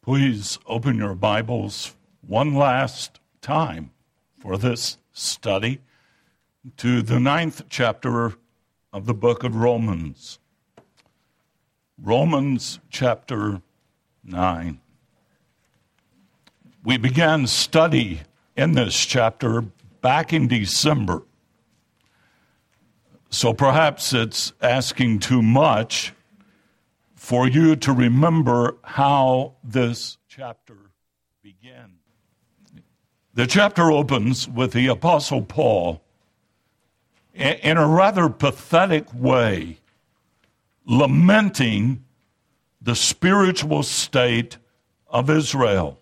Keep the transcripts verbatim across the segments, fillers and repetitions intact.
Please open your Bibles one last time for this study to the ninth chapter of the book of Romans. Romans chapter nine. We began study in this chapter back in December. So perhaps it's asking too much for you to remember how this chapter began. The chapter opens with the Apostle Paul in a rather pathetic way, lamenting the spiritual state of Israel.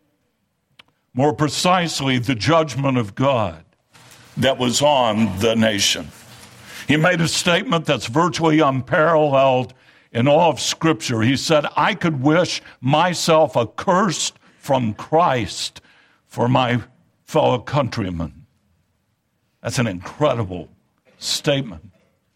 More precisely, the judgment of God that was on the nation. He made a statement that's virtually unparalleled in all of Scripture. He said, I could wish myself accursed from Christ for my fellow countrymen. That's an incredible statement.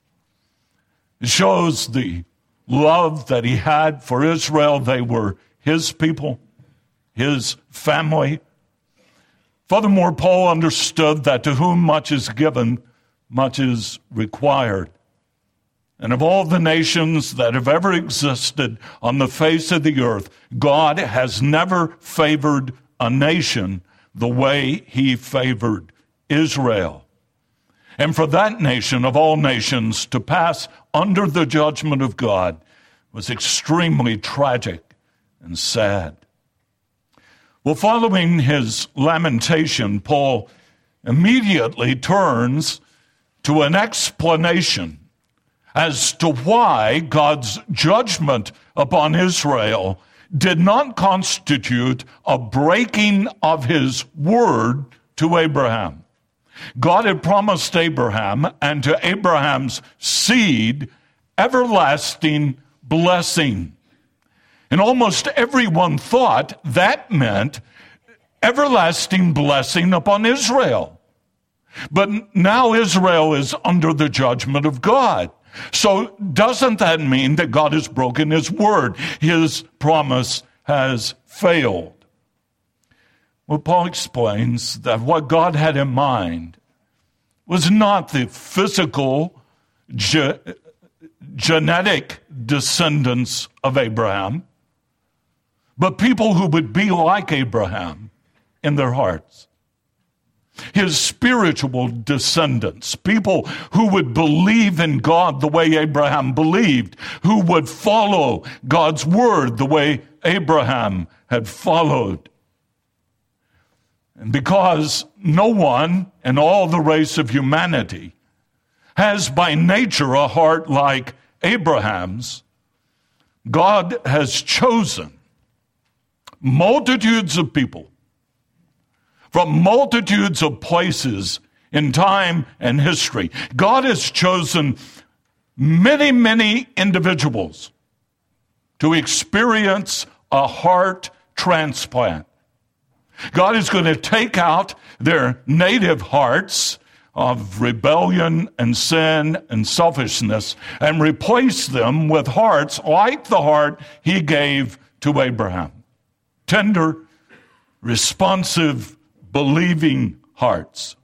It shows the love that he had for Israel. They were his people, his family. Furthermore, Paul understood that to whom much is given, much is required. And of all the nations that have ever existed on the face of the earth, God has never favored a nation the way he favored Israel. And for that nation of all nations to pass under the judgment of God was extremely tragic and sad. Well, following his lamentation, Paul immediately turns to an explanation as to why God's judgment upon Israel did not constitute a breaking of his word to Abraham. God had promised Abraham and to Abraham's seed everlasting blessing. And almost everyone thought that meant everlasting blessing upon Israel. But now Israel is under the judgment of God. So doesn't that mean that God has broken his word? His promise has failed. Well, Paul explains that what God had in mind was not the physical, ge- genetic descendants of Abraham, but people who would be like Abraham in their hearts. His spiritual descendants, people who would believe in God the way Abraham believed, who would follow God's word the way Abraham had followed. And because no one in all the race of humanity has by nature a heart like Abraham's, God has chosen multitudes of people from multitudes of places in time and history. God has chosen many, many individuals to experience a heart transplant. God is going to take out their native hearts of rebellion and sin and selfishness and replace them with hearts like the heart he gave to Abraham. Tender, responsive, believing hearts.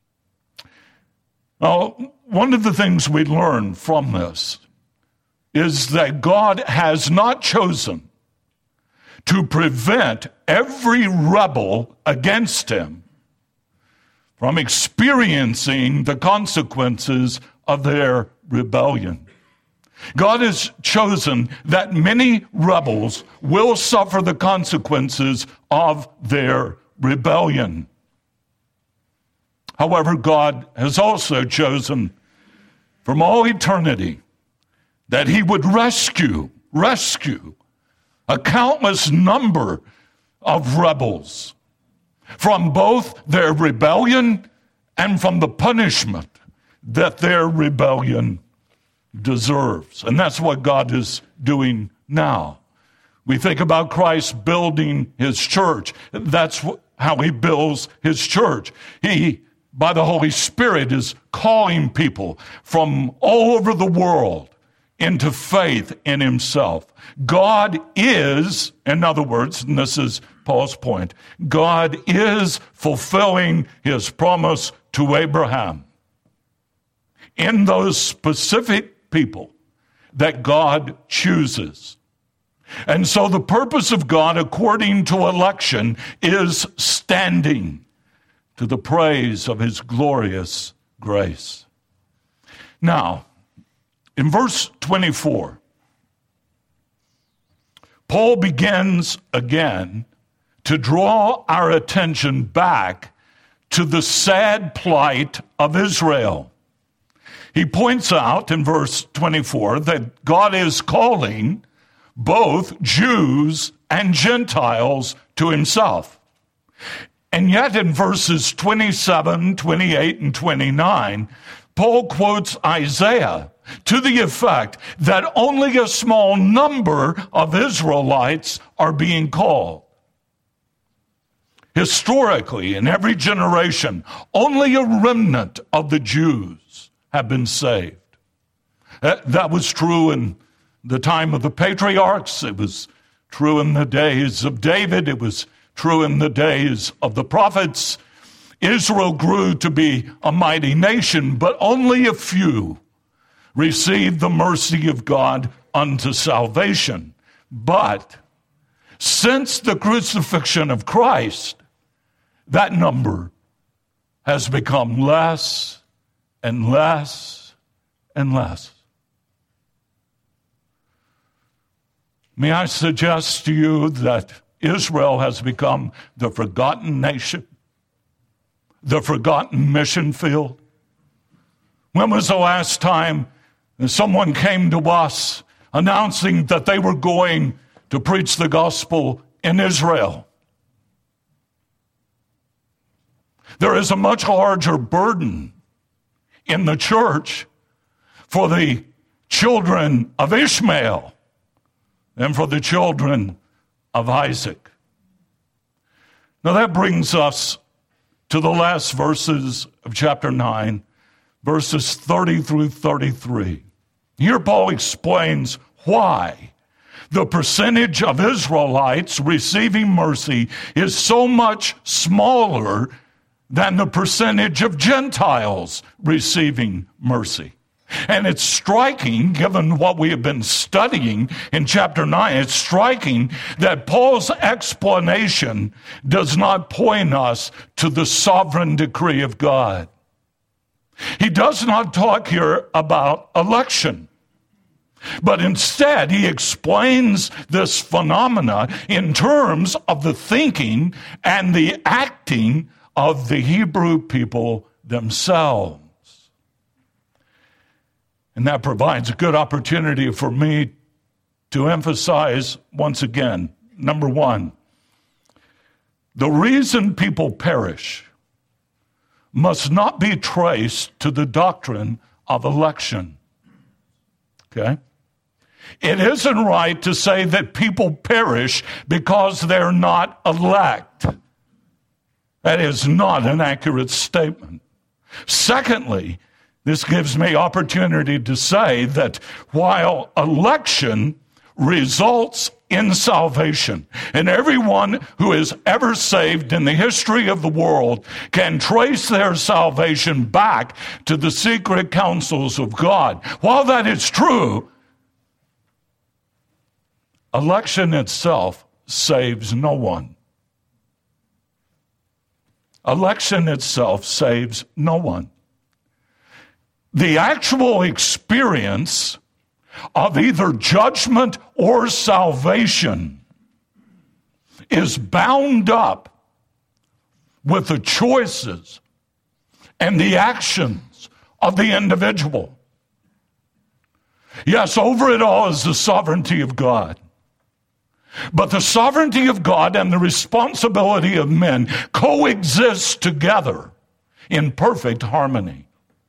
Now, one of the things we learn from this is that God has not chosen to prevent every rebel against him from experiencing the consequences of their rebellion. God has chosen that many rebels will suffer the consequences of their rebellion. However, God has also chosen from all eternity that he would rescue, rescue a countless number of rebels from both their rebellion and from the punishment that their rebellion deserves. And that's what God is doing now. We think about Christ building his church. That's how he builds his church. He, by the Holy Spirit, is calling people from all over the world into faith in himself. God is, in other words, and this is Paul's point, God is fulfilling his promise to Abraham in those specific people that God chooses. And so the purpose of God, according to election, is standing to the praise of his glorious grace. Now, in verse twenty-four, Paul begins again to draw our attention back to the sad plight of Israel. He points out in verse twenty-four that God is calling both Jews and Gentiles to himself. And yet in verses twenty-seven, twenty-eight, and twenty-nine, Paul quotes Isaiah to the effect that only a small number of Israelites are being called. Historically, in every generation, only a remnant of the Jews have been saved. That was true in the time of the patriarchs. It was true in the days of David. It was true in the days of the prophets. Israel grew to be a mighty nation, but only a few received the mercy of God unto salvation. But since the crucifixion of Christ, that number has become less and less and less. May I suggest to you that Israel has become the forgotten nation, the forgotten mission field? When was the last time someone came to us announcing that they were going to preach the gospel in Israel? There is a much larger burden in the church for the children of Ishmael than for the children of Isaac. Now that brings us to the last verses of chapter nine, verses thirty through thirty-three. Here Paul explains why the percentage of Israelites receiving mercy is so much smaller than the percentage of Gentiles receiving mercy. And it's striking, given what we have been studying in chapter nine, it's striking that Paul's explanation does not point us to the sovereign decree of God. He does not talk here about election, but instead he explains this phenomena in terms of the thinking and the acting of the Hebrew people themselves. And that provides a good opportunity for me to emphasize once again, number one, the reason people perish must not be traced to the doctrine of election. Okay? It isn't right to say that people perish because they're not elect. That is not an accurate statement. Secondly, this gives me opportunity to say that while election results in salvation, and everyone who is ever saved in the history of the world can trace their salvation back to the secret counsels of God, while that is true, election itself saves no one. Election itself saves no one. The actual experience of either judgment or salvation is bound up with the choices and the actions of the individual. Yes, over it all is the sovereignty of God. But the sovereignty of God and the responsibility of men coexist together in perfect harmony.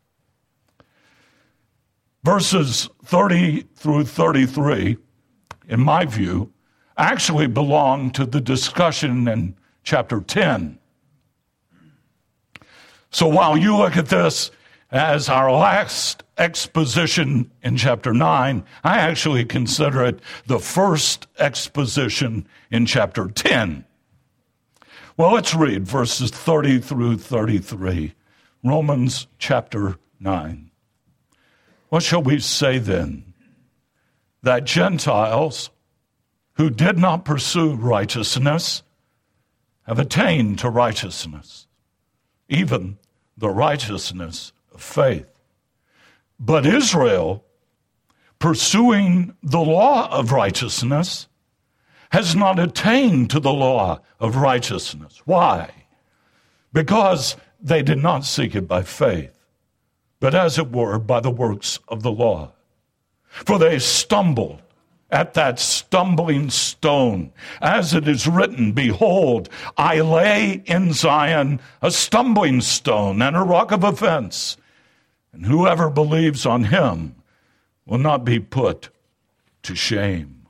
Verses thirty through thirty-three, in my view, actually belong to the discussion in chapter ten. So while you look at this as our last exposition in chapter nine. I actually consider it the first exposition in chapter ten. Well, let's read verses thirty through thirty-three. Romans chapter nine. What shall we say then? That Gentiles who did not pursue righteousness have attained to righteousness, even the righteousness of faith. But Israel, pursuing the law of righteousness, has not attained to the law of righteousness. Why? Because they did not seek it by faith, but as it were by the works of the law. For they stumbled at that stumbling stone, as it is written, behold, I lay in Zion a stumbling stone and a rock of offense, and whoever believes on him will not be put to shame.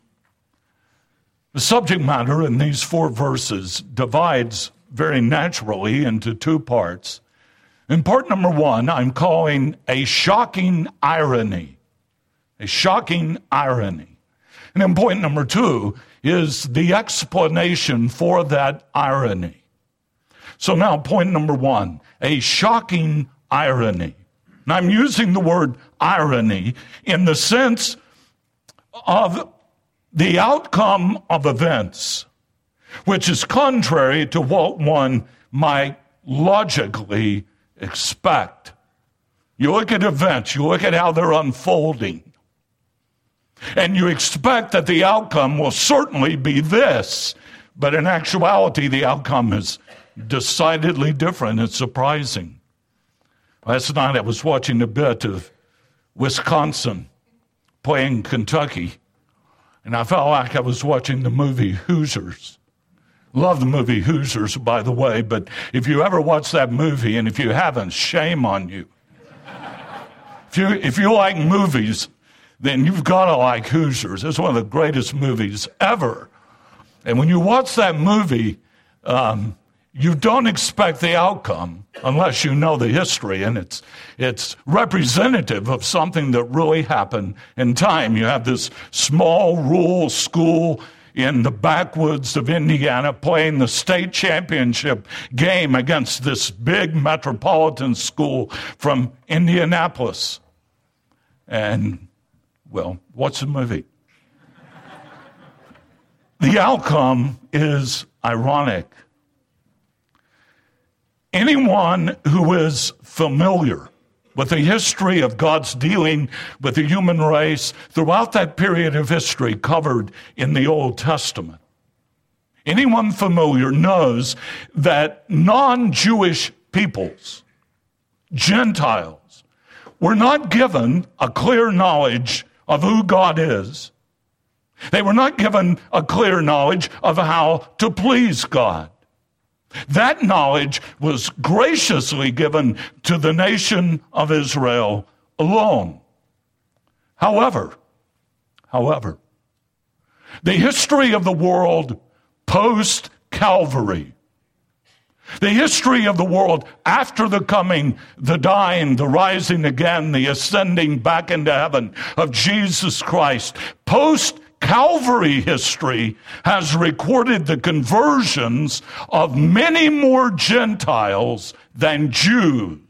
The subject matter in these four verses divides very naturally into two parts. In part number one, I'm calling a shocking irony. A shocking irony. And in point number two is the explanation for that irony. So now point number one, a shocking irony. And I'm using the word irony in the sense of the outcome of events, which is contrary to what one might logically expect. You look at events, you look at how they're unfolding, and you expect that the outcome will certainly be this, but in actuality, the outcome is decidedly different. It's surprising. Last night I was watching a bit of Wisconsin playing Kentucky, and I felt like I was watching the movie Hoosiers. Love the movie Hoosiers, by the way, but if you ever watch that movie, and if you haven't, shame on you. If you, if you like movies, then you've got to like Hoosiers. It's one of the greatest movies ever. And when you watch that movie, um, you don't expect the outcome unless you know the history, and it's it's representative of something that really happened in time. You have this small rural school in the backwoods of Indiana playing the state championship game against this big metropolitan school from Indianapolis. And, well, what's the movie? The outcome is ironic. Anyone who is familiar with the history of God's dealing with the human race throughout that period of history covered in the Old Testament, anyone familiar knows that non-Jewish peoples, Gentiles, were not given a clear knowledge of who God is. They were not given a clear knowledge of how to please God. That knowledge was graciously given to the nation of Israel alone. However, however, the history of the world post-Calvary, the history of the world after the coming, the dying, the rising again, the ascending back into heaven of Jesus Christ, post Calvary history has recorded the conversions of many more Gentiles than Jews.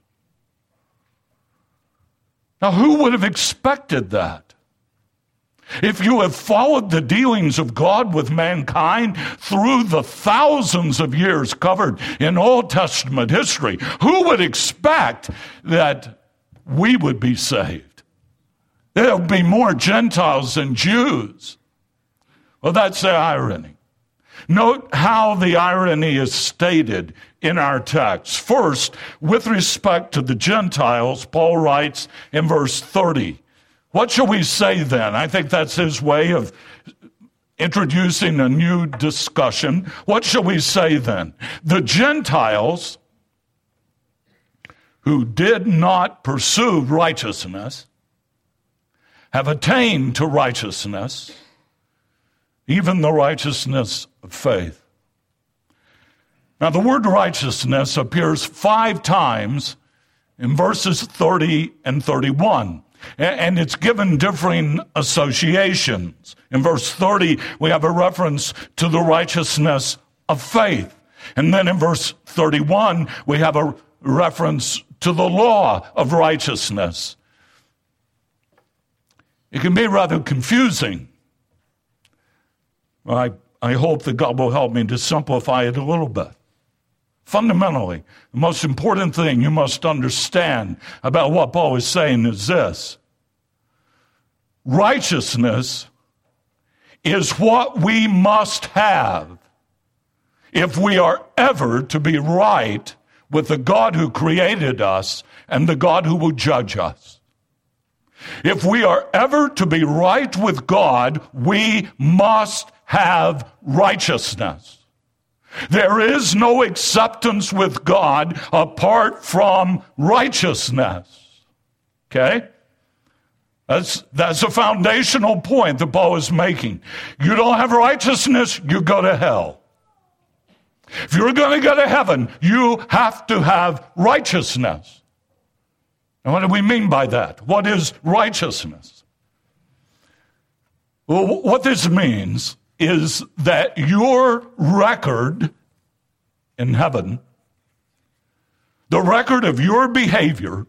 Now, who would have expected that? If you have followed the dealings of God with mankind through the thousands of years covered in Old Testament history, who would expect that we would be saved? There'll be more Gentiles than Jews. Well, that's the irony. Note how the irony is stated in our text. First, with respect to the Gentiles, Paul writes in verse thirty, what shall we say then? I think that's his way of introducing a new discussion. What shall we say then? The Gentiles who did not pursue righteousness have attained to righteousness, even the righteousness of faith. Now, the word righteousness appears five times in verses thirty and thirty-one. And it's given differing associations. In verse thirty, we have a reference to the righteousness of faith. And then in verse thirty-one, we have a reference to the law of righteousness. It can be rather confusing. I, I hope that God will help me to simplify it a little bit. Fundamentally, the most important thing you must understand about what Paul is saying is this. Righteousness is what we must have if we are ever to be right with the God who created us and the God who will judge us. If we are ever to be right with God, we must have righteousness. There is no acceptance with God apart from righteousness. Okay? That's, that's a foundational point that Paul is making. You don't have righteousness, you go to hell. If you're going to go to heaven, you have to have righteousness. And what do we mean by that? What is righteousness? Well, what this means is that your record in heaven, the record of your behavior,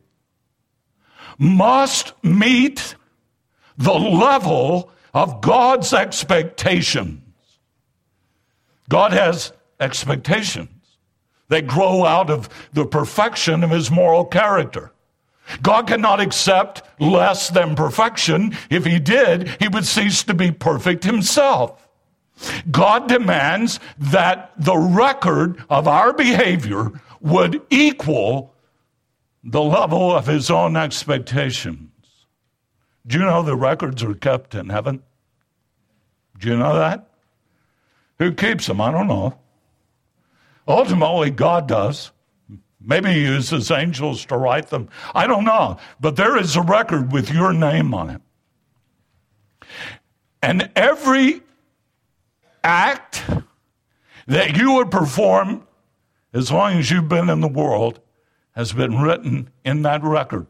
must meet the level of God's expectations. God has expectations. They grow out of the perfection of his moral character. God cannot accept less than perfection. If he did, he would cease to be perfect himself. God demands that the record of our behavior would equal the level of his own expectations. Do you know the records are kept in heaven? Do you know that? Who keeps them? I don't know. Ultimately, God does. Maybe he uses angels to write them. I don't know. But there is a record with your name on it. And every act that you would perform as long as you've been in the world has been written in that record.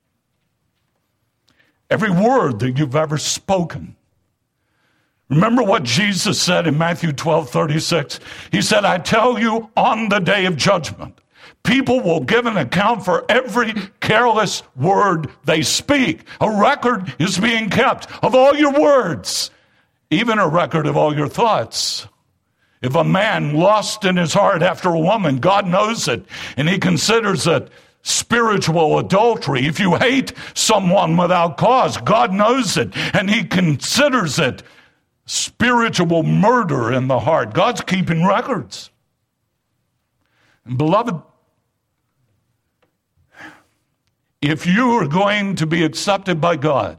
Every word that you've ever spoken. Remember what Jesus said in Matthew twelve thirty-six? He said, I tell you, on the day of judgment, people will give an account for every careless word they speak. A record is being kept of all your words, even a record of all your thoughts. If a man lust in his heart after a woman, God knows it, and he considers it spiritual adultery. If you hate someone without cause, God knows it, and he considers it spiritual murder in the heart. God's keeping records. And beloved, if you are going to be accepted by God,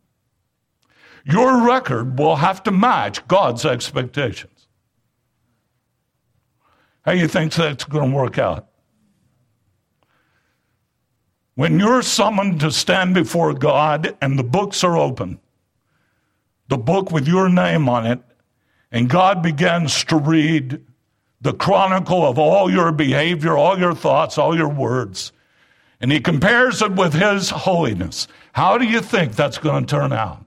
your record will have to match God's expectations. How do you think that's going to work out? When you're summoned to stand before God and the books are open, the book with your name on it, and God begins to read the chronicle of all your behavior, all your thoughts, all your words, and he compares it with his holiness, how do you think that's going to turn out?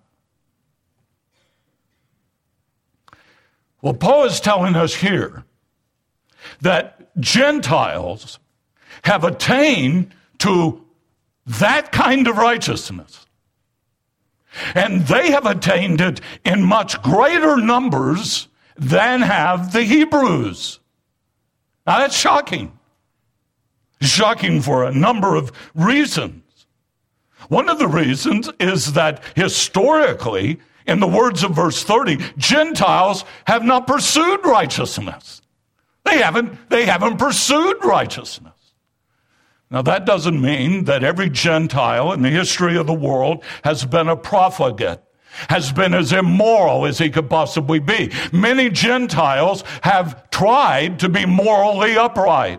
Well, Paul is telling us here that Gentiles have attained to that kind of righteousness. And they have attained it in much greater numbers than have the Hebrews. Now that's shocking. It's shocking for a number of reasons. One of the reasons is that historically, in the words of verse thirty, Gentiles have not pursued righteousness. They haven't, they haven't pursued righteousness. Now, that doesn't mean that every Gentile in the history of the world has been a profligate, has been as immoral as he could possibly be. Many Gentiles have tried to be morally upright.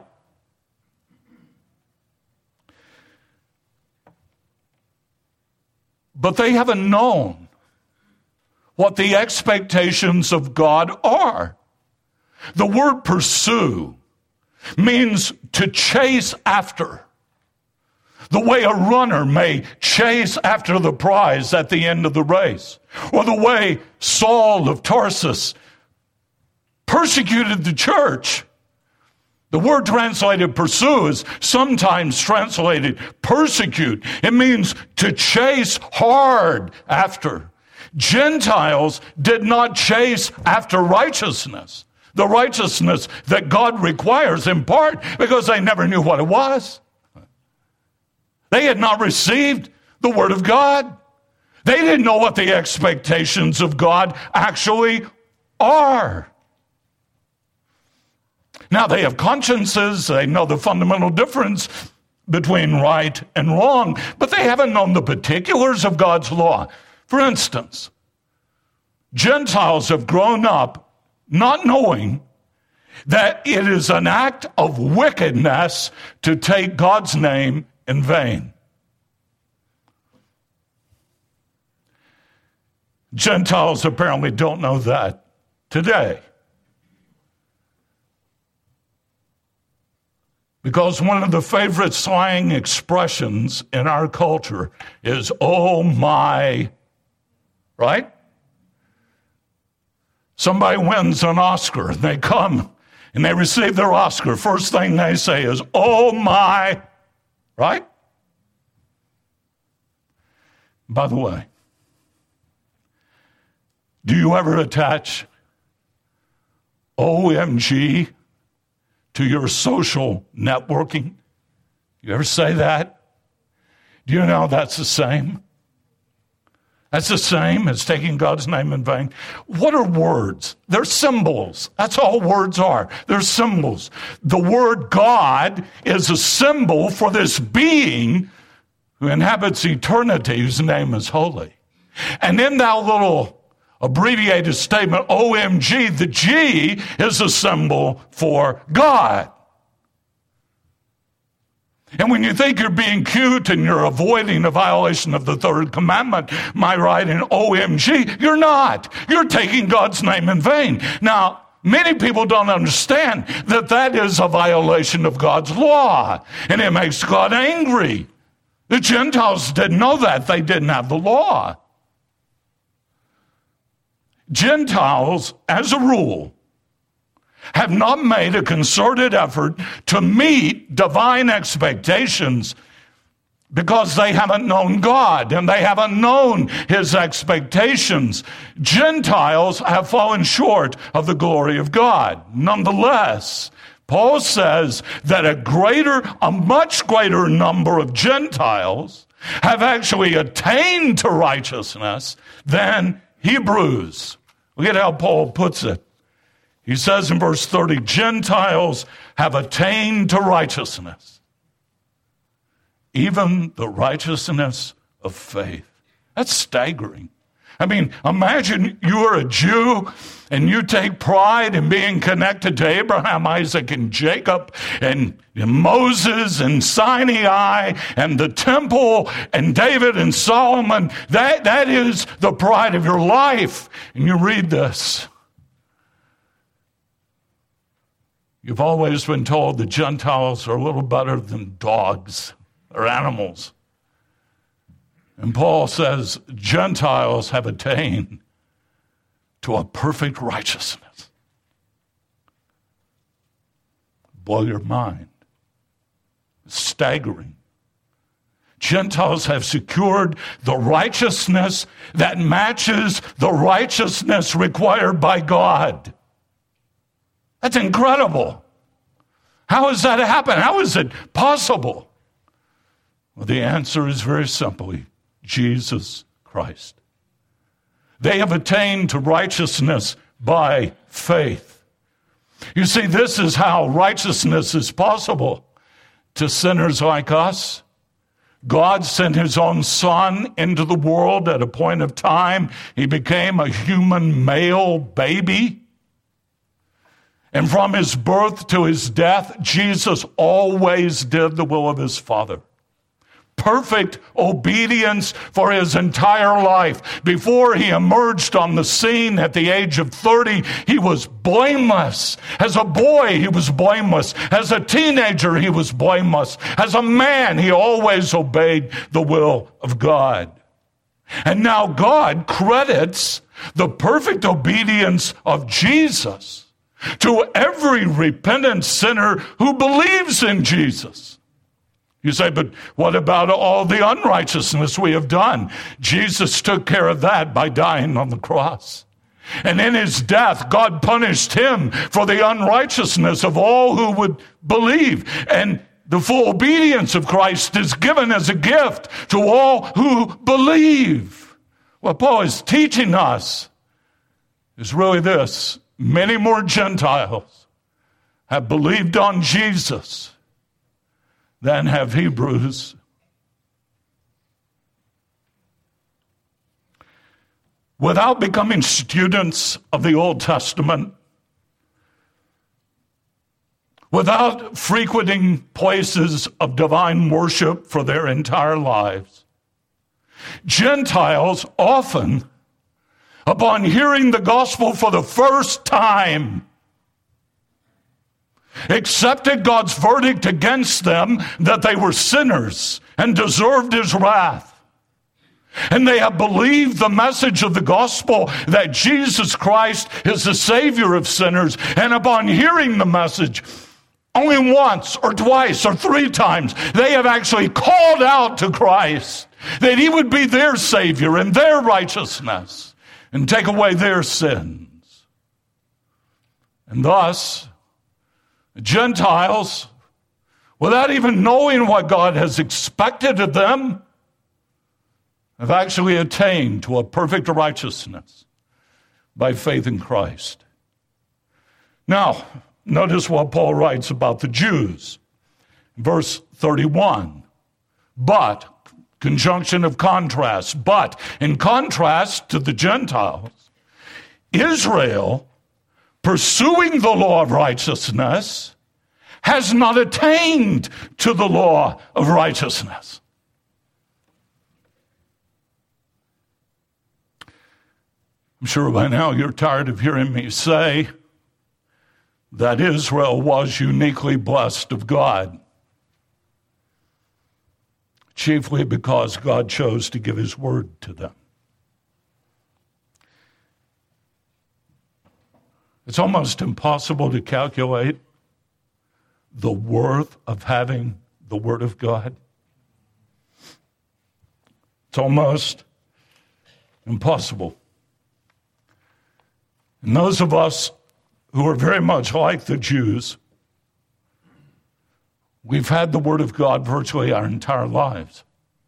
But they haven't known what the expectations of God are. The word pursue means to chase after. The way a runner may chase after the prize at the end of the race, or the way Saul of Tarsus persecuted the church. The word translated pursue is sometimes translated persecute. It means to chase hard after. Gentiles did not chase after righteousness, the righteousness that God requires, in part because they never knew what it was. They had not received the word of God. They didn't know what the expectations of God actually are. Now, they have consciences. They know the fundamental difference between right and wrong, but they haven't known the particulars of God's law. For instance, Gentiles have grown up not knowing that it is an act of wickedness to take God's name in vain. Gentiles apparently don't know that today. Because one of the favorite slang expressions in our culture is, oh my, right? Somebody wins an Oscar, and they come and they receive their Oscar. First thing they say is, oh my, right? By the way, do you ever attach O M G to your social networking? You ever say that? Do you know that's the same? That's the same as taking God's name in vain. What are words? They're symbols. That's all words are. They're symbols. The word God is a symbol for this being who inhabits eternity, whose name is holy. And in that little abbreviated statement, O M G, the G is a symbol for God. And when you think you're being cute and you're avoiding a violation of the third commandment, my right in O M G, you're not. You're taking God's name in vain. Now, many people don't understand that that is a violation of God's law, and it makes God angry. The Gentiles didn't know that. They didn't have the law. Gentiles, as a rule, have not made a concerted effort to meet divine expectations because they haven't known God and they haven't known his expectations. Gentiles have fallen short of the glory of God. Nonetheless, Paul says that a greater, a much greater number of Gentiles have actually attained to righteousness than Hebrews. Look at how Paul puts it. He says in verse thirty, Gentiles have attained to righteousness, even the righteousness of faith. That's staggering. I mean, imagine you are a Jew and you take pride in being connected to Abraham, Isaac, and Jacob, and Moses, and Sinai, and the temple, and David, and Solomon. That, that is the pride of your life. And you read this. You've always been told the Gentiles are a little better than dogs or animals. And Paul says Gentiles have attained to a perfect righteousness. Blow your mind. It's staggering. Gentiles have secured the righteousness that matches the righteousness required by God. That's incredible. How has that happened? How is it possible? Well, the answer is very simply Jesus Christ. They have attained to righteousness by faith. You see, this is how righteousness is possible to sinners like us. God sent his own son into the world at a point of time. He became a human male baby. And from his birth to his death, Jesus always did the will of his Father. perfect obedience for his entire life. Before he emerged on the scene at the age of thirty, he was blameless. As a boy, he was blameless. As a teenager, he was blameless. As a man, he always obeyed the will of God. And now God credits the perfect obedience of Jesus to every repentant sinner who believes in Jesus. You say, but what about all the unrighteousness we have done? Jesus took care of that by dying on the cross. And in his death, God punished him for the unrighteousness of all who would believe. And the full obedience of Christ is given as a gift to all who believe. What Paul is teaching us is really this. Many more Gentiles have believed on Jesus than have Hebrews. Without becoming students of the Old Testament, without frequenting places of divine worship for their entire lives, Gentiles often, upon hearing the gospel for the first time, accepted God's verdict against them that they were sinners and deserved his wrath. And they have believed the message of the gospel that Jesus Christ is the Savior of sinners. And upon hearing the message, only once or twice or three times, they have actually called out to Christ that he would be their Savior and their righteousness and take away their sins. And thus, Gentiles, without even knowing what God has expected of them, have actually attained to a perfect righteousness by faith in Christ. Now, notice what Paul writes about the Jews. Verse thirty-one, but, conjunction of contrast, but in contrast to the Gentiles, Israel, pursuing the law of righteousness, has not attained to the law of righteousness. I'm sure by now you're tired of hearing me say that Israel was uniquely blessed of God, chiefly because God chose to give his word to them. It's almost impossible to calculate the worth of having the word of God. It's almost impossible. And those of us who are very much like the Jews, we've had the word of God virtually our entire lives.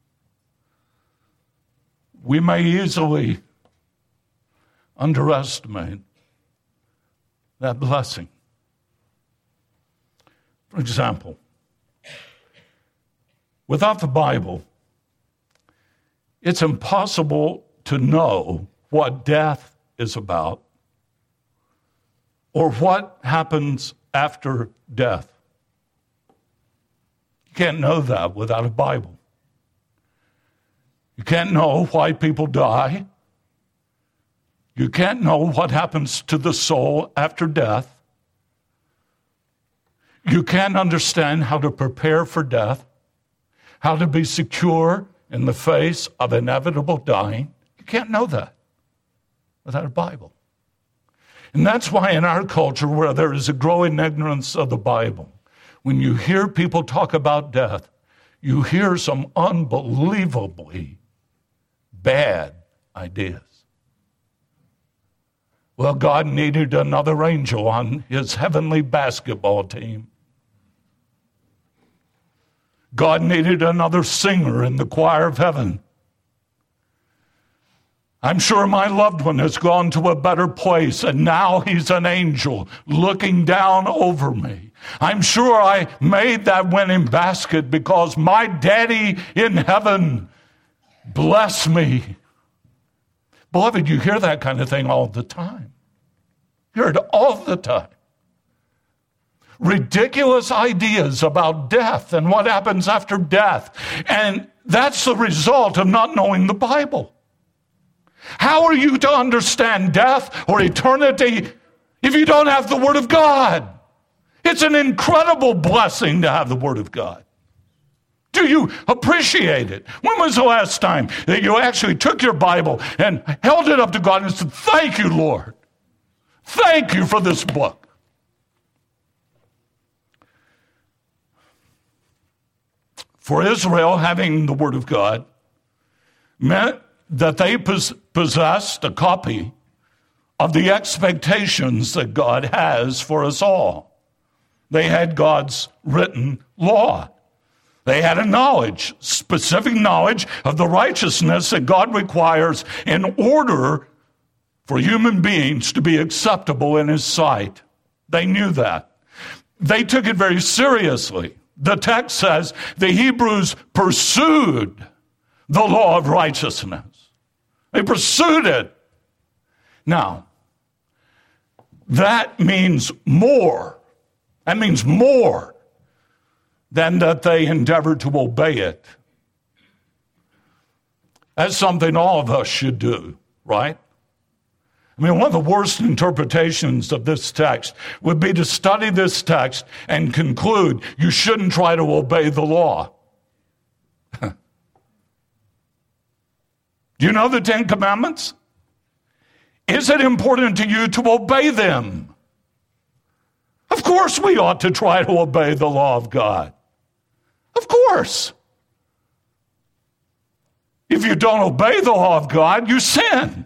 We may easily underestimate that blessing. For example, without the Bible, it's impossible to know what death is about or what happens after death. You can't know that without a Bible. You can't know why people die. You can't know what happens to the soul after death. You can't understand how to prepare for death, how to be secure in the face of inevitable dying. You can't know that without a Bible. And that's why in our culture, where there is a growing ignorance of the Bible, when you hear people talk about death, you hear some unbelievably bad ideas. Well, God needed another angel on his heavenly basketball team. God needed another singer in the choir of heaven. I'm sure my loved one has gone to a better place, and now he's an angel looking down over me. I'm sure I made that winning basket because my daddy in heaven bless me. Beloved, you hear that kind of thing all the time. You hear it all the time. Ridiculous ideas about death and what happens after death. And That's the result of not knowing the Bible. How are you to understand death or eternity if you don't have the Word of God? It's an incredible blessing to have the Word of God. Do you appreciate it? When was the last time that you actually took your Bible and held it up to God and said, "Thank you, Lord. Thank you for this book"? For Israel, having the Word of God meant that they pos- possessed a copy of the expectations that God has for us all. They had God's written law. They had a knowledge, specific knowledge of the righteousness that God requires in order for human beings to be acceptable in His sight. They knew that. They took it very seriously. The text says the Hebrews pursued the law of righteousness. They pursued it. Now, that means more. That means more than that they endeavored to obey it. That's something all of us should do, right? I mean, one of the worst interpretations of this text would be to study this text and conclude you shouldn't try to obey the law. Do you know the Ten Commandments? Is it important to you to obey them? Of course we ought to try to obey the law of God. Of course. If you don't obey the law of God, you sin.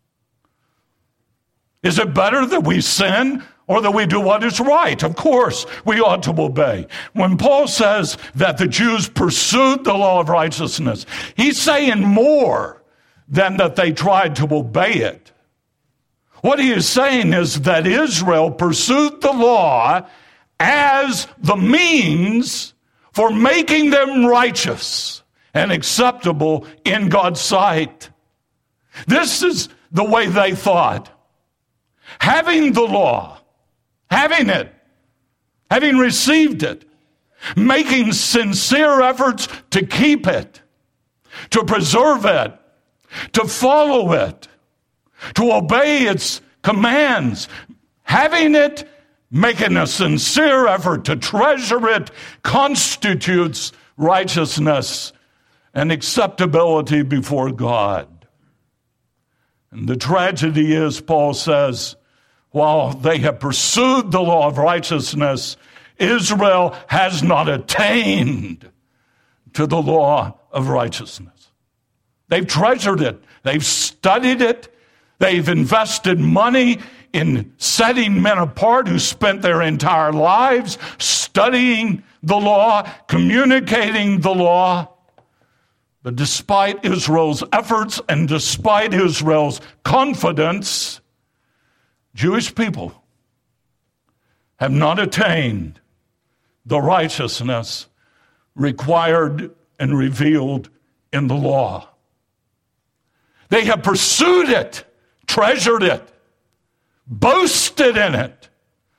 Is it better that we sin or that we do what is right? Of course, we ought to obey. When Paul says that the Jews pursued the law of righteousness, he's saying more than that they tried to obey it. What he is saying is that Israel pursued the law as the means for making them righteous and acceptable in God's sight. This is the way they thought. Having the law, having it, having received it, making sincere efforts to keep it, to preserve it, to follow it, to obey its commands, having it, making a sincere effort to treasure it, constitutes righteousness and acceptability before God. And the tragedy is, Paul says, while they have pursued the law of righteousness, Israel has not attained to the law of righteousness. They've treasured it. They've studied it. They've invested money in setting men apart who spent their entire lives studying the law, communicating the law. But despite Israel's efforts and despite Israel's confidence, Jewish people have not attained the righteousness required and revealed in the law. They have pursued it, treasured it, boasted in it,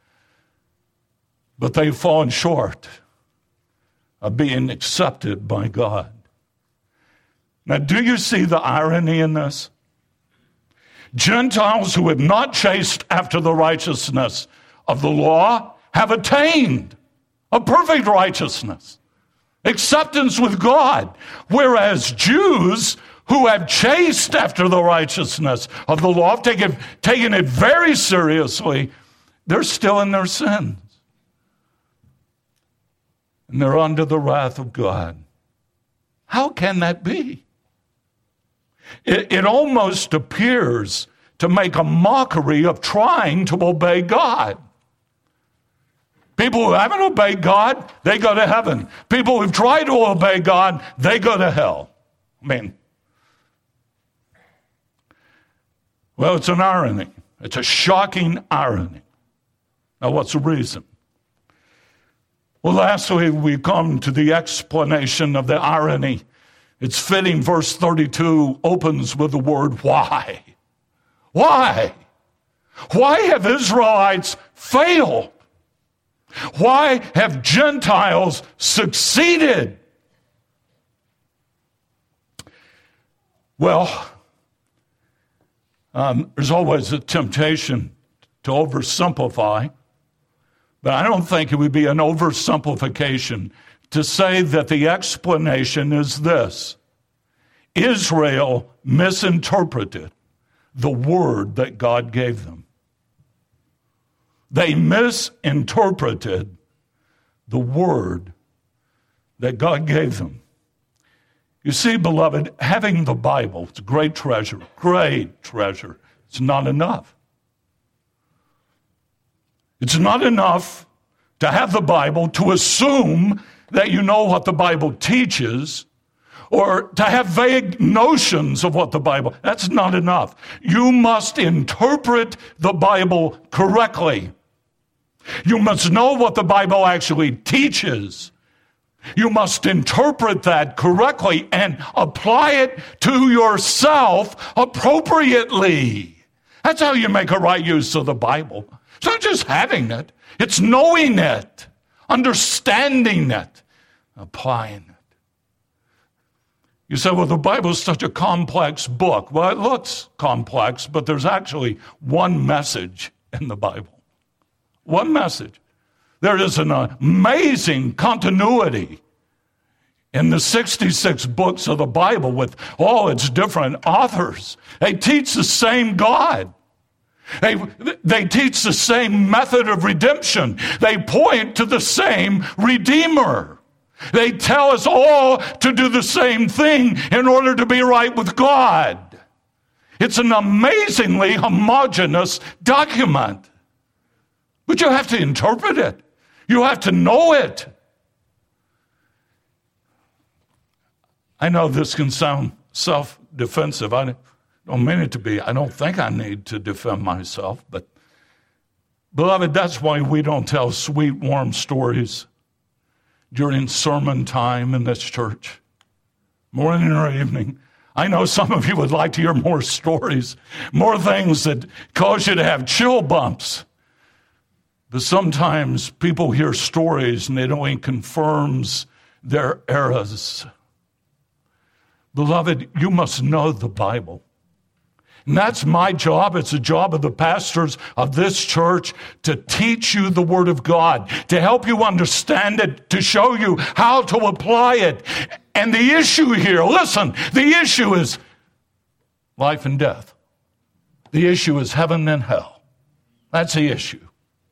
but they've fallen short of being accepted by God. Now, do you see the irony in this? Gentiles who have not chased after the righteousness of the law have attained a perfect righteousness, acceptance with God, whereas Jews who have chased after the righteousness of the law, have taken, taken it very seriously, they're still in their sins. And they're under the wrath of God. How can that be? It, it almost appears to make a mockery of trying to obey God. People who haven't obeyed God, they go to heaven. People who've tried to obey God, they go to hell. I mean, well, it's an irony. It's a shocking irony. Now, what's the reason? Well, lastly, we come to the explanation of the irony. It's fitting, verse thirty-two opens with the word why. Why? Why have Israelites failed? Why have Gentiles succeeded? Well, um, there's always a temptation to oversimplify, but I don't think it would be an oversimplification to say that the explanation is this: Israel misinterpreted the word that God gave them. They misinterpreted the word that God gave them. You see, beloved, having the Bible, it's a great treasure, great treasure. It's not enough. It's not enough to have the Bible, to assume that you know what the Bible teaches, or to have vague notions of what the Bible, that's not enough. You must interpret the Bible correctly. You must know what the Bible actually teaches. You must interpret that correctly and apply it to yourself appropriately. That's how you make a right use of the Bible. It's not just having it. It's knowing it, understanding it, applying it. You say, well, the Bible is such a complex book. Well, it looks complex, but there's actually one message in the Bible. One message. There is an amazing continuity in the sixty-six books of the Bible with all its different authors. They teach the same God. They, they teach the same method of redemption. They point to the same Redeemer. They tell us all to do the same thing in order to be right with God. It's an amazingly homogeneous document. But you have to interpret it. You have to know it. I know this can sound self-defensive. I don't mean it to be. I don't think I need to defend myself. But, beloved, that's why we don't tell sweet, warm stories during sermon time in this church, morning or evening. I know some of you would like to hear more stories, more things that cause you to have chill bumps. But sometimes people hear stories and it only confirms their errors. Beloved, you must know the Bible. And that's my job. It's the job of the pastors of this church to teach you the Word of God, to help you understand it, to show you how to apply it. And the issue here, listen, the issue is life and death. The issue is heaven and hell. That's the issue.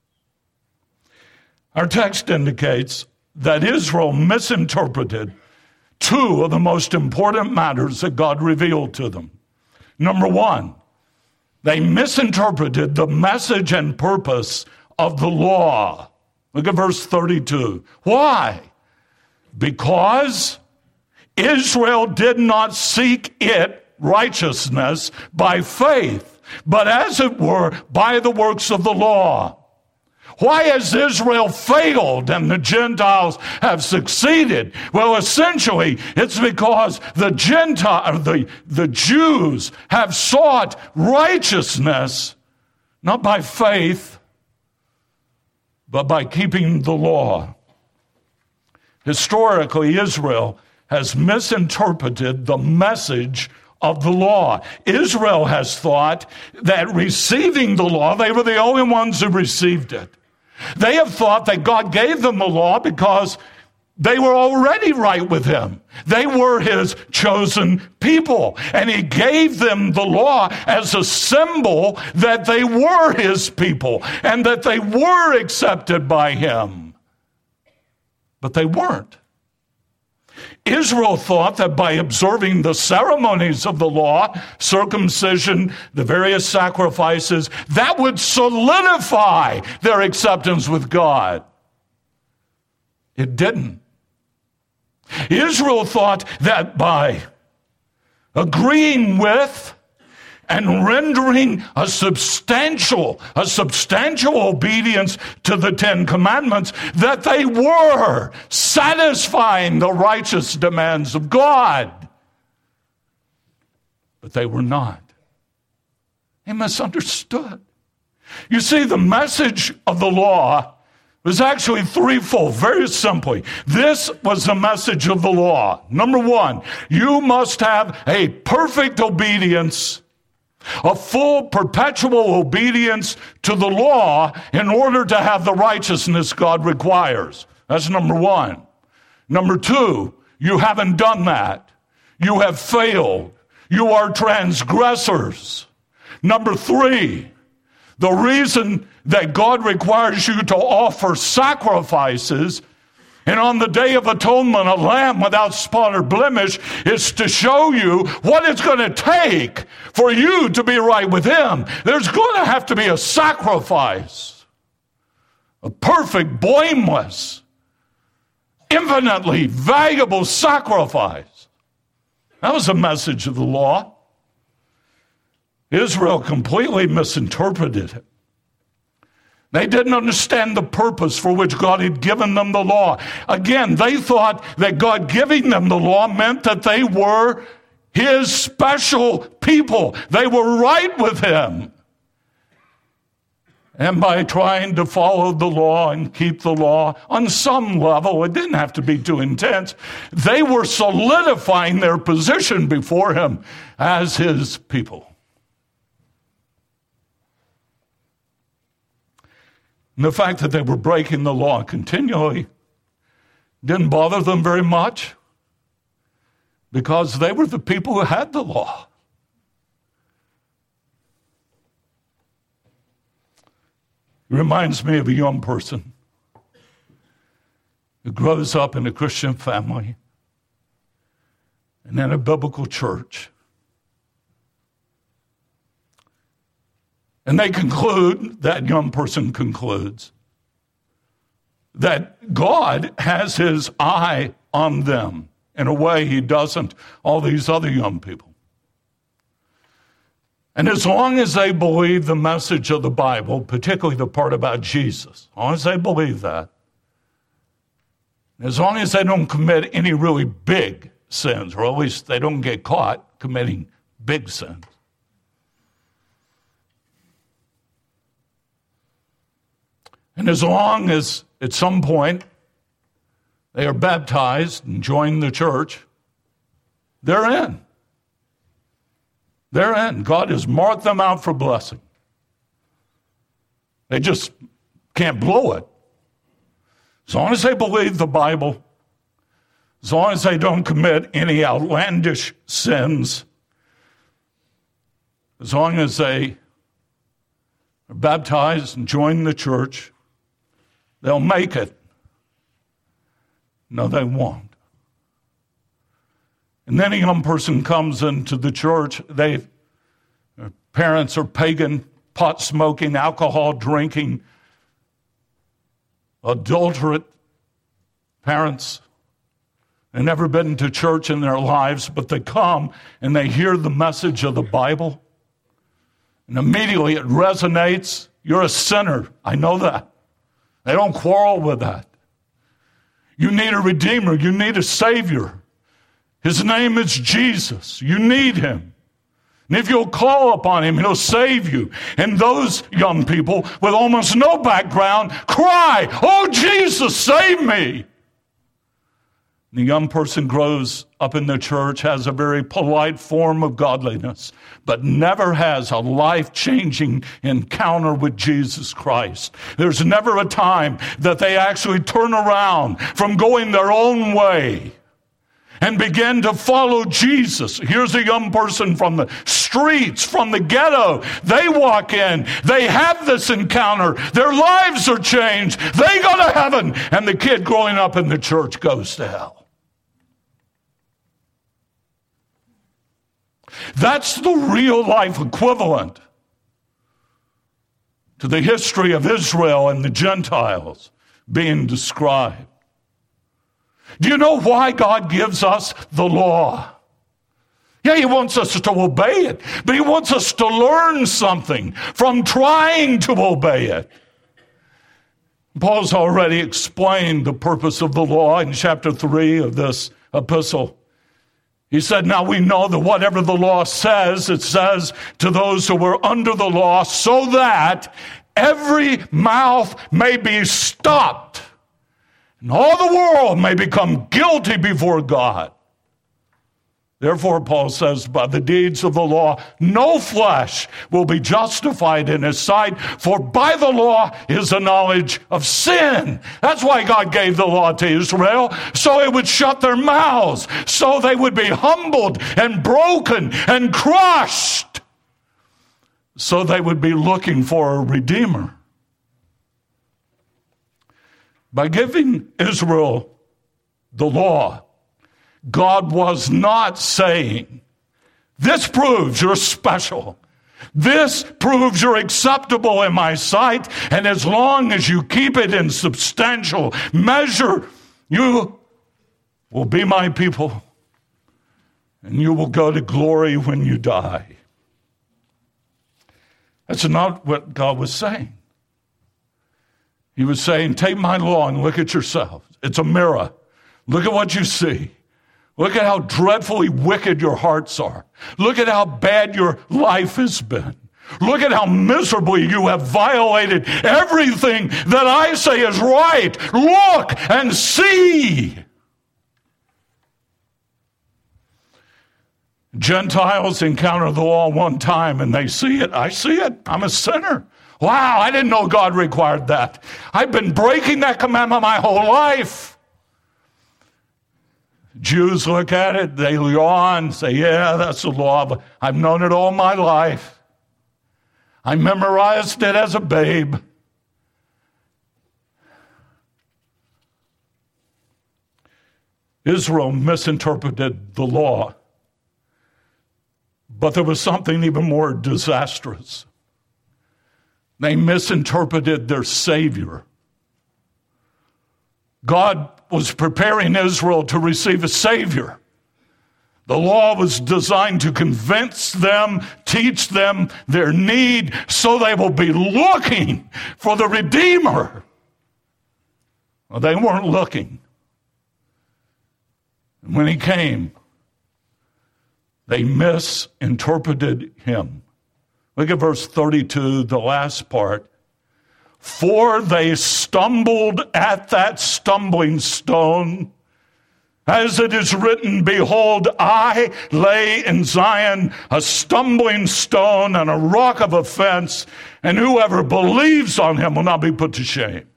Our text indicates that Israel misinterpreted two of the most important matters that God revealed to them. Number one, they misinterpreted the message and purpose of the law. Look at verse thirty-two. Why? Because Israel did not seek it, righteousness, by faith, but as it were, by the works of the law. Why has Israel failed and the Gentiles have succeeded? Well, essentially, it's because the Gentile, the, the Jews have sought righteousness, not by faith, but by keeping the law. Historically, Israel has misinterpreted the message of the law. Israel has thought that receiving the law, they were the only ones who received it. They have thought that God gave them the law because they were already right with him. They were his chosen people. And he gave them the law as a symbol that they were his people and that they were accepted by him. But they weren't. Israel thought that by observing the ceremonies of the law, circumcision, the various sacrifices, that would solidify their acceptance with God. It didn't. Israel thought that by agreeing with and rendering a substantial, a substantial obedience to the Ten Commandments, that they were satisfying the righteous demands of God. But they were not. They misunderstood. You see, the message of the law was actually threefold, very simply. This was the message of the law. Number one, you must have a perfect obedience, a full perpetual obedience to the law in order to have the righteousness God requires. That's number one. Number two, you haven't done that. You have failed. You are transgressors. Number three, the reason that God requires you to offer sacrifices and on the Day of Atonement, a lamb without spot or blemish, is to show you what it's going to take for you to be right with Him. There's going to have to be a sacrifice, a perfect, blameless, infinitely valuable sacrifice. That was the message of the law. Israel completely misinterpreted it. They didn't understand the purpose for which God had given them the law. Again, they thought that God giving them the law meant that they were His special people. They were right with Him. And by trying to follow the law and keep the law on some level, it didn't have to be too intense, they were solidifying their position before Him as His people. And the fact that they were breaking the law continually didn't bother them very much because they were the people who had the law. It reminds me of a young person who grows up in a Christian family and in a biblical church. And they conclude, that young person concludes, that God has His eye on them in a way He doesn't all these other young people. And as long as they believe the message of the Bible, particularly the part about Jesus, as long as they believe that, as long as they don't commit any really big sins, or at least they don't get caught committing big sins, and as long as at some point they are baptized and join the church, they're in. They're in. God has marked them out for blessing. They just can't blow it. As long as they believe the Bible, as long as they don't commit any outlandish sins, as long as they are baptized and join the church, they'll make it. No, they won't. And then a young person comes into the church. They, their parents are pagan, pot smoking, alcohol drinking, adulterate parents. They've never been to church in their lives, but they come and they hear the message of the Bible. And immediately it resonates. You're a sinner. I know that. They don't quarrel with that. You need a Redeemer. You need a Savior. His name is Jesus. You need Him. And if you'll call upon Him, He'll save you. And those young people with almost no background cry, "Oh, Jesus, save me." The young person grows up in the church, has a very polite form of godliness, but never has a life-changing encounter with Jesus Christ. There's never a time that they actually turn around from going their own way and begin to follow Jesus. Here's a young person from the streets, from the ghetto. They walk in. They have this encounter. Their lives are changed. They go to heaven. And the kid growing up in the church goes to hell. That's the real life equivalent to the history of Israel and the Gentiles being described. Do you know why God gives us the law? Yeah, He wants us to obey it, but He wants us to learn something from trying to obey it. Paul's already explained the purpose of the law in chapter three of this epistle. He said, now we know that whatever the law says, it says to those who were under the law, so that every mouth may be stopped, and all the world may become guilty before God. Therefore, Paul says, by the deeds of the law, no flesh will be justified in his sight, for by the law is the knowledge of sin. That's why God gave the law to Israel, so it would shut their mouths, so they would be humbled and broken and crushed, so they would be looking for a redeemer. By giving Israel the law, God was not saying, this proves you're special. This proves you're acceptable in my sight, and as long as you keep it in substantial measure, you will be my people, and you will go to glory when you die. That's not what God was saying. He was saying, take my law and look at yourself. It's a mirror. Look at what you see. Look at how dreadfully wicked your hearts are. Look at how bad your life has been. Look at how miserably you have violated everything that I say is right. Look and see. Gentiles encounter the law one time and they see it. I see it. I'm a sinner. Wow, I didn't know God required that. I've been breaking that commandment my whole life. Jews look at it, they yawn, say, yeah, that's the law, but I've known it all my life. I memorized it as a babe. Israel misinterpreted the law, but there was something even more disastrous. They misinterpreted their Savior. God was preparing Israel to receive a Savior. The law was designed to convince them, teach them their need, so they will be looking for the Redeemer. Well, they weren't looking. And when he came, they misinterpreted him. Look at verse thirty-two, the last part. For they stumbled at that stumbling stone. As it is written, behold, I lay in Zion a stumbling stone and a rock of offense, and whoever believes on him will not be put to shame.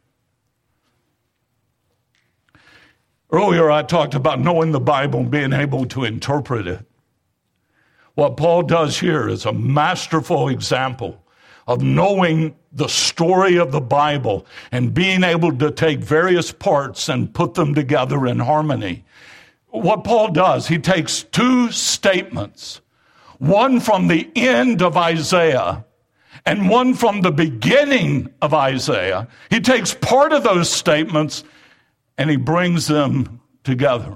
Earlier I talked about knowing the Bible and being able to interpret it. What Paul does here is a masterful example of knowing the story of the Bible and being able to take various parts and put them together in harmony. What Paul does, he takes two statements, one from the end of Isaiah and one from the beginning of Isaiah. He takes part of those statements and he brings them together.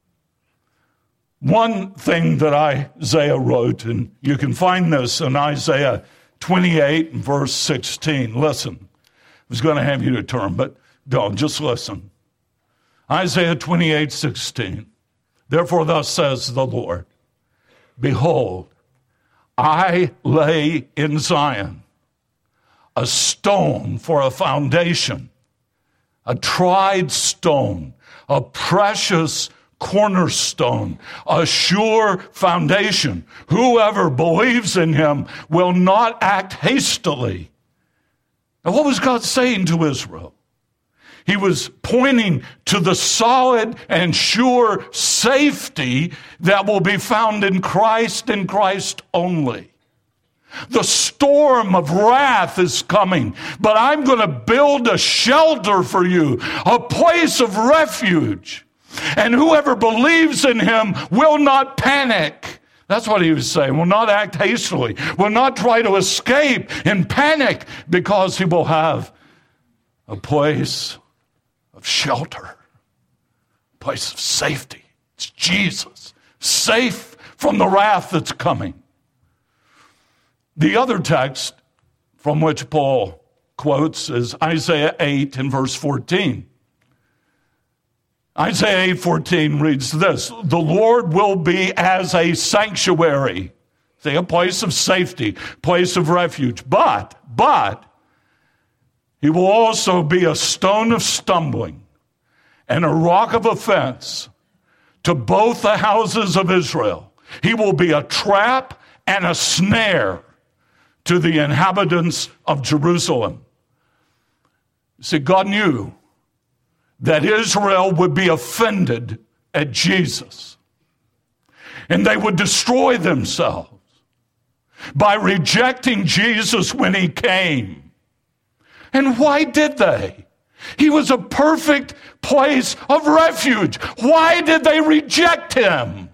One thing that Isaiah wrote, and you can find this in Isaiah twenty-eight, verse sixteen. Listen. I was going to have you to turn, but don't. Just listen. Isaiah twenty-eight, sixteen. Therefore, thus says the Lord, behold, I lay in Zion a stone for a foundation, a tried stone, a precious cornerstone, a sure foundation. Whoever believes in him will not act hastily. Now, what was God saying to Israel? He was pointing to the solid and sure safety that will be found in Christ and Christ only. The storm of wrath is coming, but I'm going to build a shelter for you, a place of refuge. And whoever believes in him will not panic. That's what he was saying. Will not act hastily. Will not try to escape in panic, because he will have a place of shelter, a place of safety. It's Jesus, safe from the wrath that's coming. The other text from which Paul quotes is Isaiah eight and verse fourteen. Isaiah eight fourteen reads this, the Lord will be as a sanctuary, say a place of safety, place of refuge, but, but, He will also be a stone of stumbling and a rock of offense to both the houses of Israel. He will be a trap and a snare to the inhabitants of Jerusalem. See, God knew that Israel would be offended at Jesus, and they would destroy themselves by rejecting Jesus when he came. And why did they? He was a perfect place of refuge. Why did they reject him?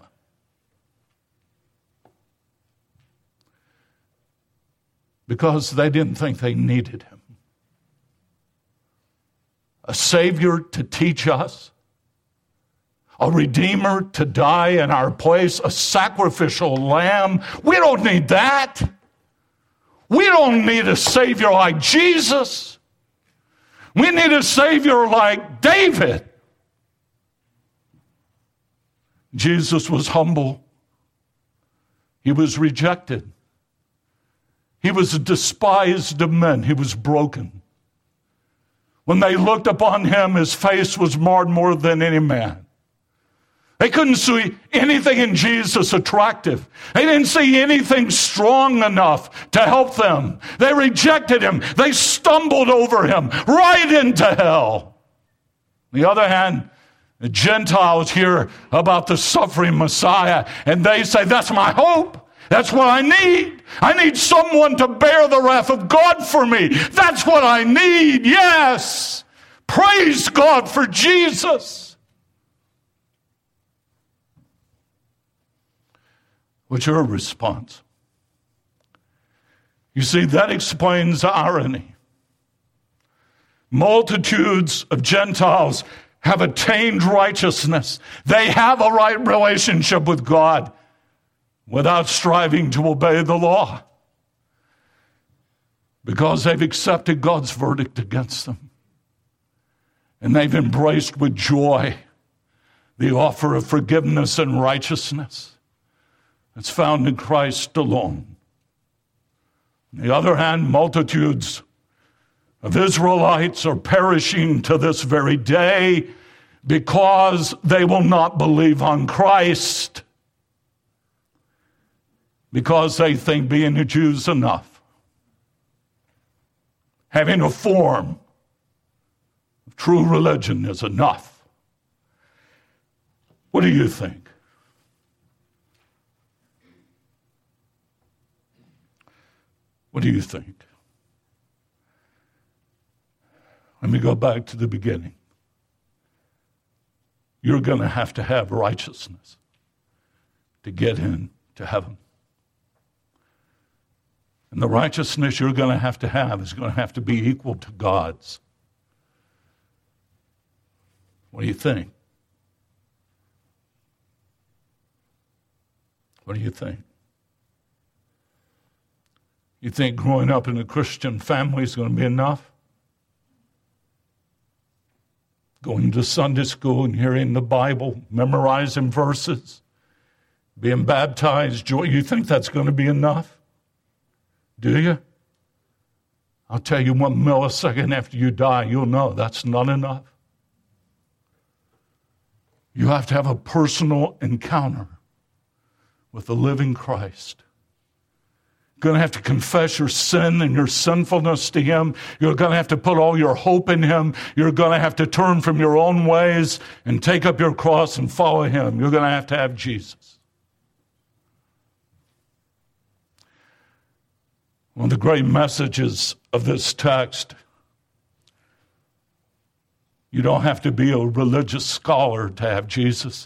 Because they didn't think they needed him. A Savior to teach us, a Redeemer to die in our place, a sacrificial lamb. We don't need that. We don't need a Savior like Jesus. We need a Savior like David. Jesus was humble. He was rejected. He was despised of men. He was broken. When they looked upon him, his face was marred more than any man. They couldn't see anything in Jesus attractive. They didn't see anything strong enough to help them. They rejected him. They stumbled over him right into hell. On the other hand, the Gentiles hear about the suffering Messiah, and they say, that's my hope. That's what I need. I need someone to bear the wrath of God for me. That's what I need. Yes. Praise God for Jesus. What's your response? You see, that explains the irony. Multitudes of Gentiles have attained righteousness. They have a right relationship with God without striving to obey the law, because they've accepted God's verdict against them. And they've embraced with joy the offer of forgiveness and righteousness that's found in Christ alone. On the other hand, multitudes of Israelites are perishing to this very day because they will not believe on Christ, because they think being a Jew is enough. Having a form of true religion is enough. What do you think? What do you think? Let me go back to the beginning. You're going to have to have righteousness to get into heaven. And the righteousness you're going to have to have is going to have to be equal to God's. What do you think? What do you think? You think growing up in a Christian family is going to be enough? Going to Sunday school and hearing the Bible, memorizing verses, being baptized, joy, you think that's going to be enough? Do you? I'll tell you, one millisecond after you die, you'll know that's not enough. You have to have a personal encounter with the living Christ. You're going to have to confess your sin and your sinfulness to him. You're going to have to put all your hope in him. You're going to have to turn from your own ways and take up your cross and follow him. You're going to have to have Jesus. One of the great messages of this text, you don't have to be a religious scholar to have Jesus.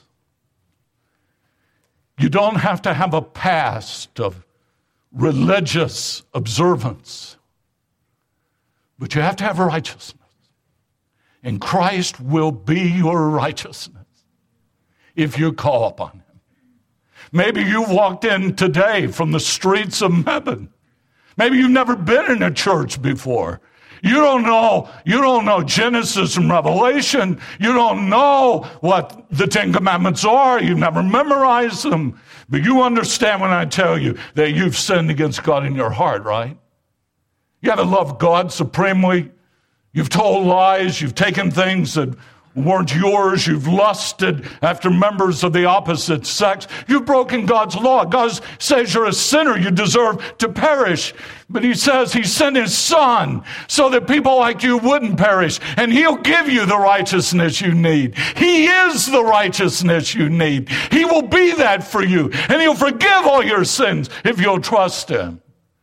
You don't have to have a past of religious observance, but you have to have righteousness. And Christ will be your righteousness if you call upon him. Maybe you walked in today from the streets of heaven. Maybe you've never been in a church before. You don't know, you don't know Genesis and Revelation. You don't know what the Ten Commandments are. You've never memorized them. But you understand when I tell you that you've sinned against God in your heart, right? You haven't loved God supremely. You've told lies. You've taken things that weren't yours. You've lusted after members of the opposite sex. You've broken God's law. God says you're a sinner. You deserve to perish. But he says he sent his son so that people like you wouldn't perish. And he'll give you the righteousness you need. He is the righteousness you need. He will be that for you. And he'll forgive all your sins if you'll trust him.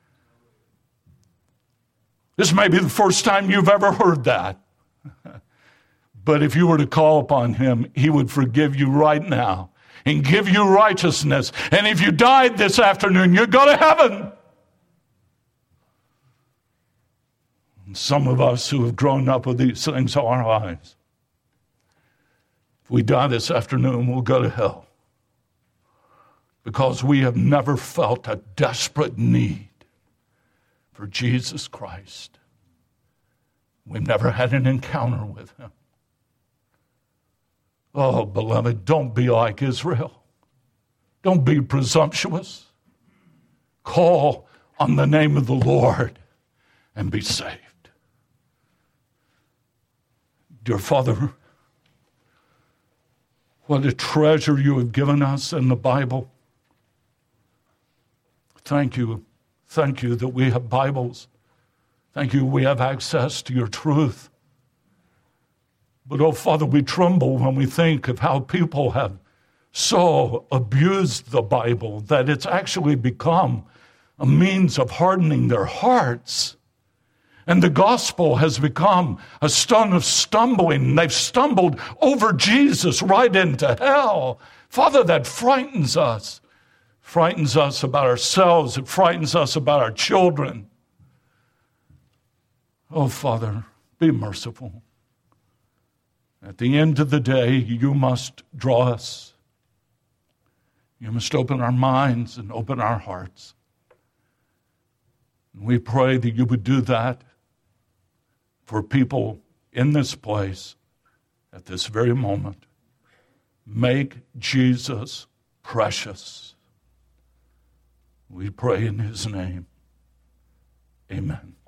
This may be the first time you've ever heard that. But if you were to call upon him, he would forgive you right now and give you righteousness. And if you died this afternoon, you'd go to heaven. And some of us who have grown up with these things all our lives, if we die this afternoon, we'll go to hell. Because we have never felt a desperate need for Jesus Christ. We've never had an encounter with him. Oh, beloved, don't be like Israel. Don't be presumptuous. Call on the name of the Lord and be saved. Dear Father, what a treasure you have given us in the Bible. Thank you. Thank you that we have Bibles. Thank you we have access to your truth. But, oh, Father, we tremble when we think of how people have so abused the Bible that it's actually become a means of hardening their hearts. And the gospel has become a stone of stumbling. They've stumbled over Jesus right into hell. Father, that frightens us. Frightens us about ourselves. It frightens us about our children. Oh, Father, be merciful. At the end of the day, you must draw us. You must open our minds and open our hearts. And we pray that you would do that for people in this place at this very moment. Make Jesus precious. We pray in his name. Amen.